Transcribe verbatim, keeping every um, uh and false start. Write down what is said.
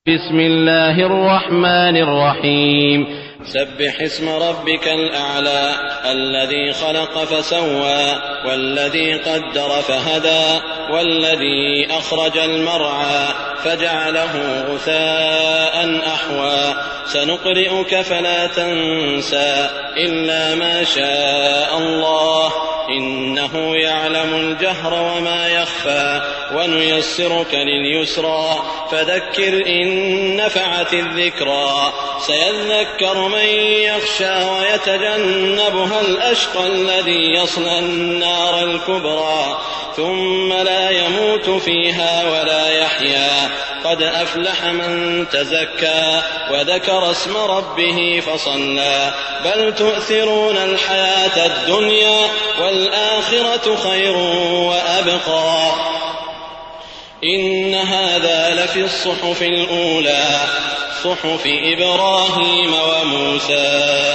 بسم الله الرحمن الرحيم سبح اسم ربك الأعلى الذي خلق فسوى والذي قدر فهدى والذي أخرج المرعى فجعله غثاء أحوى سنقرئك فلا تنسى إلا ما شاء الله إنه يعلم الجهر وما يخفى ونيسرك لليسرى فذكر إن نفعت الذكرى سيذكر من يخشى ويتجنبها الأشقى الذي يصلى النار الكبرى ثم لا يموت فيها ولا يحيا قد أفلح من تزكى وذكر اسم ربه فصلى بل تؤثرون الحياة الدنيا والآخرة خير وأبقى إن هذا لفي الصحف الأولى صحف إبراهيم وموسى